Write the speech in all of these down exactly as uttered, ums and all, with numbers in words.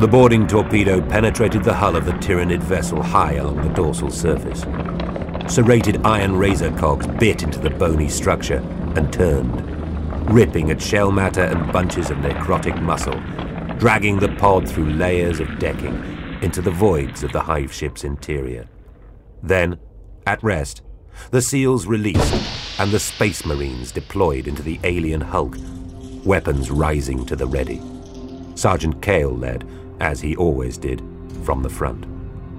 The boarding torpedo penetrated the hull of the Tyranid vessel high along the dorsal surface. Serrated iron razor cogs bit into the bony structure and turned, ripping at shell matter and bunches of necrotic muscle, dragging the pod through layers of decking into the voids of the hive ship's interior. Then, at rest, the SEALs released and the Space Marines deployed into the alien hulk, weapons rising to the ready. Sergeant Cale led, as he always did, from the front.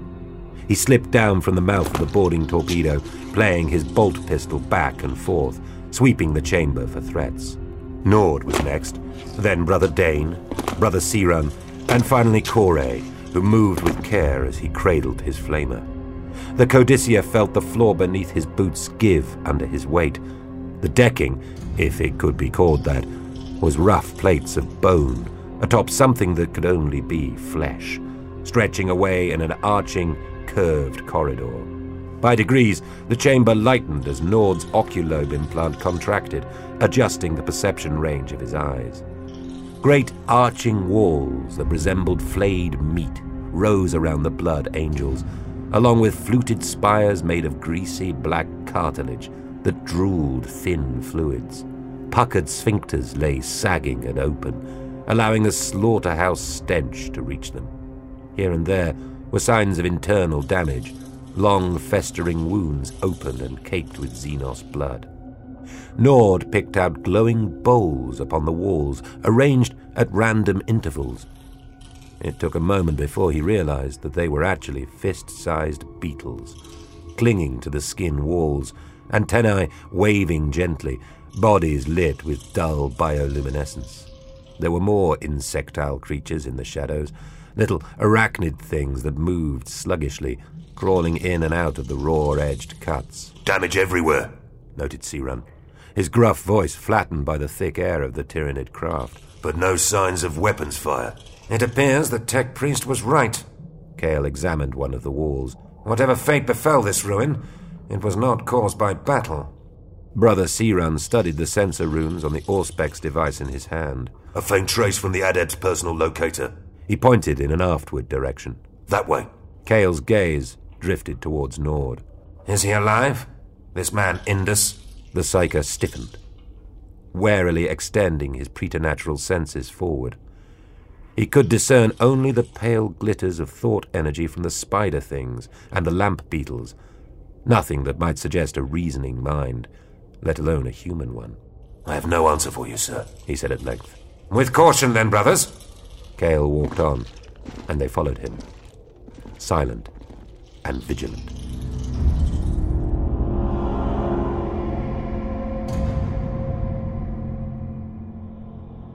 He slipped down from the mouth of the boarding torpedo, playing his bolt pistol back and forth, sweeping the chamber for threats. Nord was next, then Brother Dane, Brother Siran, and finally Corey, who moved with care as he cradled his flamer. The Codicia felt the floor beneath his boots give under his weight. The decking, if it could be called that, was rough plates of bone, atop something that could only be flesh, stretching away in an arching, curved corridor. By degrees, the chamber lightened as Nord's oculobe implant contracted, adjusting the perception range of his eyes. Great arching walls that resembled flayed meat rose around the blood angels, along with fluted spires made of greasy black cartilage that drooled thin fluids. Puckered sphincters lay sagging and open, allowing a slaughterhouse stench to reach them. Here and there were signs of internal damage, long festering wounds open and caked with Xenos blood. Nord picked out glowing bowls upon the walls, arranged at random intervals. It took a moment before he realized that they were actually fist-sized beetles, clinging to the skin walls, antennae waving gently, bodies lit with dull bioluminescence. There were more insectile creatures in the shadows, little arachnid things that moved sluggishly, crawling in and out of the raw-edged cuts. "Damage everywhere," noted Siran, his gruff voice flattened by the thick air of the Tyranid craft. "But no signs of weapons fire." "It appears the Tech Priest was right." Cale examined one of the walls. "Whatever fate befell this ruin, it was not caused by battle." Brother Siran studied the sensor runes on the Auspex device in his hand. "A faint trace from the Adept's personal locator." He pointed in an aftward direction. "That way." Cale's gaze drifted towards Nord. "Is he alive? This man Indus?" The Psyker stiffened, warily extending his preternatural senses forward. He could discern only the pale glitters of thought energy from the spider things and the lamp beetles, nothing that might suggest a reasoning mind, let alone a human one. "I have no answer for you, sir," he said at length. "With caution, then, brothers." Cale walked on, and they followed him, silent and vigilant.